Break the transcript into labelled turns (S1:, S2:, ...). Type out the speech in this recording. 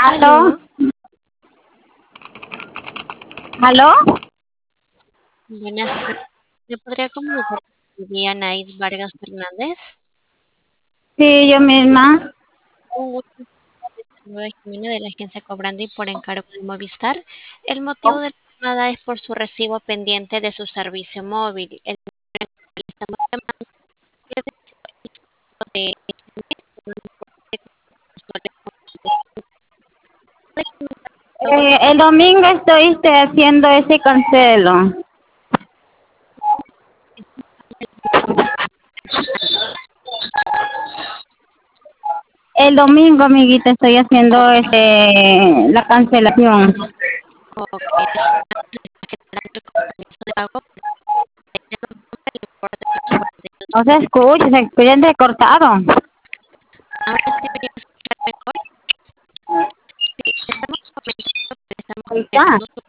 S1: ¿Aló?
S2: Aló,
S1: ¿Aló?
S2: buenas tardes. ¿Me podría comunicar con Anaís Vargas Fernández?
S1: Sí, yo misma.
S2: Un gusto, soy Jimena de la agencia Cobrando y por encargo de Movistar. El motivo de la llamada es por su recibo pendiente de su servicio móvil. El que estamos llamando de
S1: El domingo estoy haciendo ese cancelo. El domingo, amiguita, estoy haciendo la cancelación.
S2: o que está generando el compromiso de pago por el importe de los
S1: No se escucha entrecortado.
S2: Ahora sí me escuchar mejor. Sí, estamos comentando que estamos
S1: Ahí está.
S2: gestionando